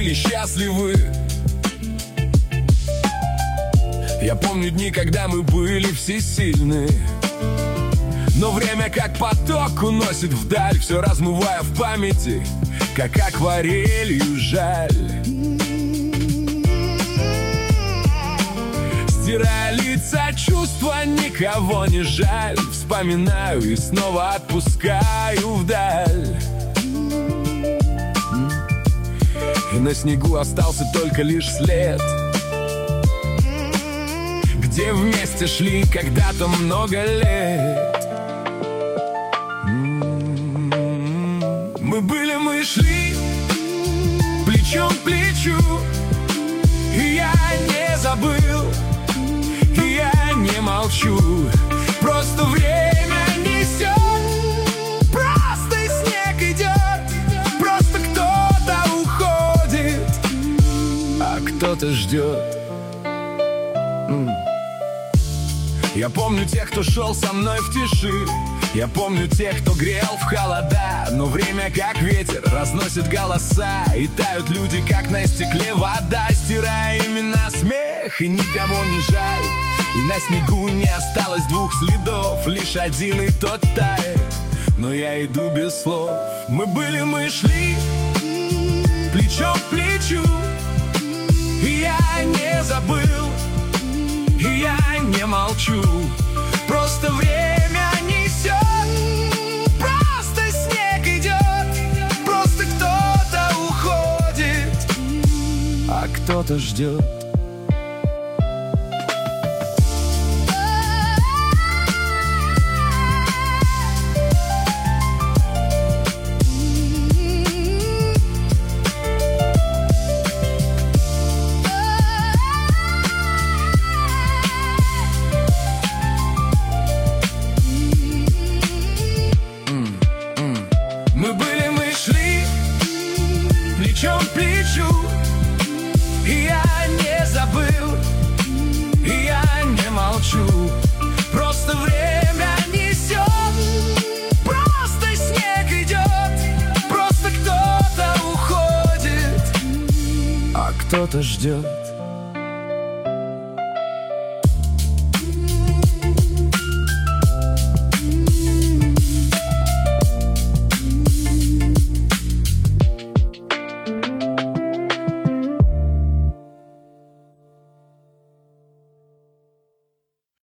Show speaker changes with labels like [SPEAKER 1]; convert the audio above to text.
[SPEAKER 1] были счастливы. Я помню дни, когда мы были всесильны. Но время как поток уносит вдаль, все размывая в памяти, как акварелью жаль. Стирая лица, чувства, никого не жаль. Вспоминаю и снова отпускаю вдаль. И на снегу остался только лишь след, где вместе шли когда-то много лет. Мы шли плечом к плечу, и я не забыл, и я не молчу. Просто время несет, просто снег идет, просто кто-то уходит, а кто-то ждет. Я помню тех, кто шел со мной в тиши. Я помню тех, кто грел в холода. Но время как ветер разносит голоса, и тают люди, как на стекле вода, стирая имена, смех, и никого не жаль. И на снегу не осталось двух следов, лишь один, и тот тает. Но я иду без слов. Мы шли плечом к плечу, и я не забыл, и я не молчу. Просто время несет, просто снег идет, просто кто-то уходит, а кто-то ждет. Мы шли плечом к плечу, и я не забыл, и я не молчу. Просто время несет, просто снег идет, просто кто-то уходит, а кто-то ждет.